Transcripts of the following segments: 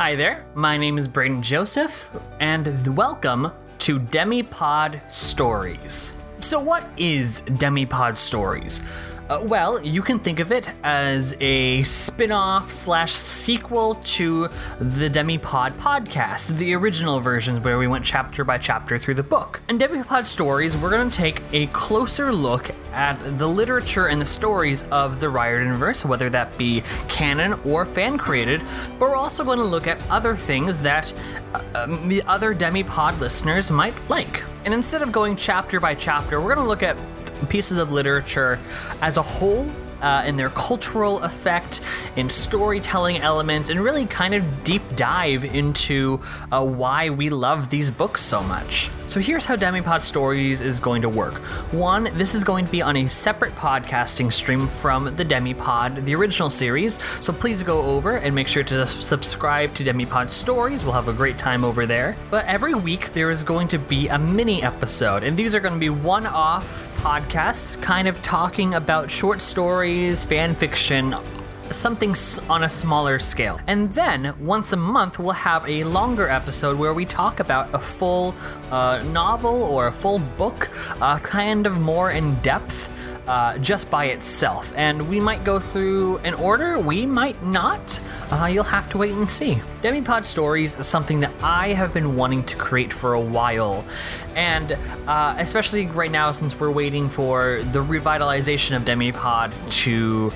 Hi there, my name is Braden Joseph, and welcome to Demipod Stories. So what is Demipod Stories? Well, you can think of it as a spin-off / sequel to the Demipod podcast, the original versions where we went chapter by chapter through the book. In Demipod Stories, we're going to take a closer look at the literature and the stories of the Riordanverse, whether that be canon or fan-created, but we're also going to look at other things that the other Demipod listeners might like. And instead of going chapter by chapter, we're going to look at pieces of literature as a whole, and their cultural effect and storytelling elements, and really kind of deep dive into why we love these books so much. So here's how Demipod Stories is going to work. One, this is going to be on a separate podcasting stream from the Demipod, the original series, so please go over and make sure to subscribe to Demipod Stories. We'll have a great time over there. But every week there is going to be a mini episode, and these are going to be one-off podcasts, kind of talking about short stories, fan fiction, something on a smaller scale. And then once a month we'll have a longer episode where we talk about a full novel or a full book, kind of more in depth, just by itself. And we might go through an order, we might not. You'll have to wait and see. Demipod Stories is something that I have been wanting to create for a while, and especially right now since we're waiting for the revitalization of Demipod to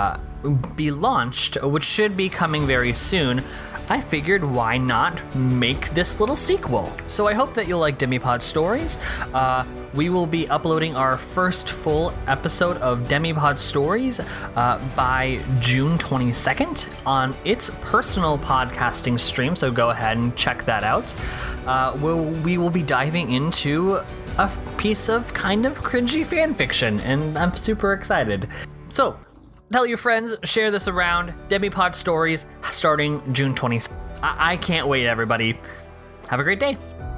be launched, which should be coming very soon. I figured why not make this little sequel. So I hope that you'll like Demipod Stories. We will be uploading our first full episode of Demipod Stories by June 22nd on its personal podcasting stream, so go ahead and check that out. We will be diving into a piece of kind of cringy fan fiction, and I'm super excited. So, tell your friends, share this around. Demipod Stories starting June 20th. I can't wait, everybody. Have a great day.